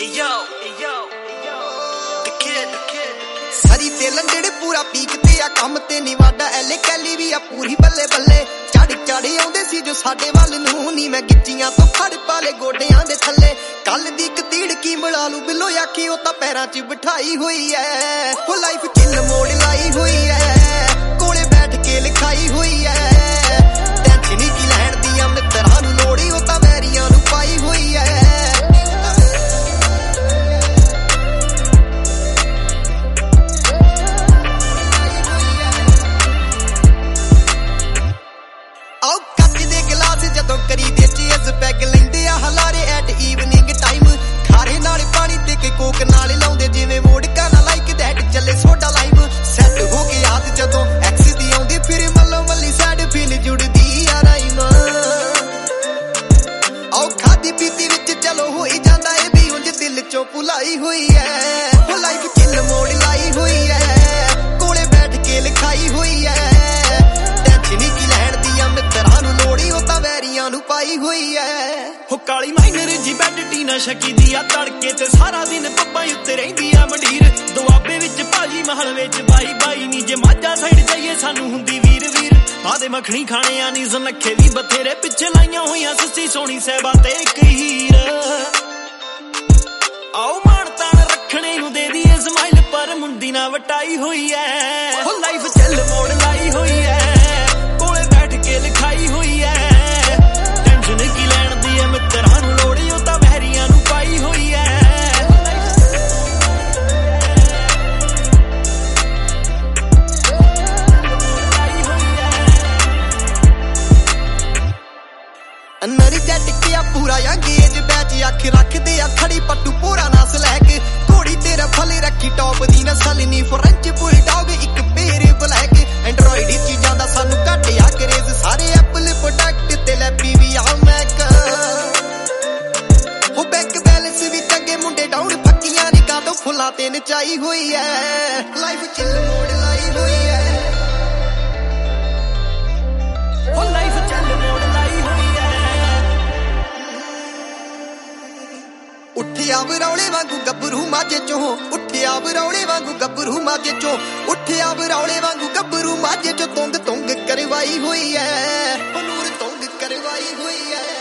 सरी ते लंडे पूरा पीक ते आ कम ते नी वाडा एले कैली भी आ पूरी बल्ले बल्ले चाड़ी चाड़ी आउंदे सी जो साडे वल नूं नी मैं गिच्चियां तो फड़ पाले गोडियां दे थल्ले कल दी इक तीड़ की बना लू बिलो आखी ओ तां पैरां च बिठाई हुई है ओ लाइफ चिल मोड़ लाई हुई है कोले बैठ के लिखाई हुई है टेंशन की लैण दी आ मित्रां नूं लोड़ी ओ तां वैरियां नूं पाई हुई है जदों करी दे चेज पैग लैंदे आ हलारे एट ईवनिंग टाइम खारे नाल पानी ते के कोक नाल लाउंदे जिवें वोडका ना लाइक दैट चले सोडा लाइम सेट हो के याद जदों एक्स दी आउंदी फिर मल्लो मल्ली सैड फील जुड़दी आ राइम आओ खादी पीती विच चलो होई जांदा ए भी उंज दिल चों भुलाई हुई है ओ लाइफ चिल मोड़ लाई हुई है कोले बैठ के लिखाई हुई है टेंशन की लैण दी आ मित्रां नूं लोड़ी ओ तां वैरियां नूं पाई हुई है हो काली माइनर जी बैड टीना शकी दी आ तड़के ते सारा दिन पप्पा उत्ते रहिंदी आ मंडीर दुआबे विच भाजी महल विच बाई बाई नी जे माझा साइड जाइए सानू हुंदी वीर वीर आदे मखनी खाने आ नी सुनखे भी बथेरे पिछे लाइयां होइयां सस्सी सोहनी सहबा ते इक हीर आओ मान तान रखने नूं दे दी स्माइल पर मुंडी ना वटाई हुई है हो लाइफ चल मोड़ लाई हुई है कोले बैठ के लिखाई हुई है टेंशन की लैण दी है मित्रां नूं लोड़ी ओ तां वैरियां नूं पाई हुई है नरी जट के पूरा अंगेज बैच अख रखदे आ खड़ी पट्टू पूरा नास लैके घोड़ी तेरा फले रखी टॉप दी नस्ल नी फ्रेंच बुलडॉग एक पेरे ब्लैक एंड्रॉइड चीजां दा सानू घट आ क्रेज सारे एप्पल प्रोडक्ट ते लै पीवीआर मैक हो बैंक बैलेंस भी चंगे मुंडे डाउन फक्कियां नी कादो फुल्लां ते नचाई हुई है लाइफ चिल मोड़ लाई हुई है हो लाइफ चिल मोड़ लाई हुई है उठिया बरौले वांगू गब्बरू माझे चों उठिया बरौले वांगू गब्बरू माझे चों उठिया बरौले वांगू गब्बरू माझे चों तुंग तुंग करवाई हुई है नूर तुंग करवाई हुई है।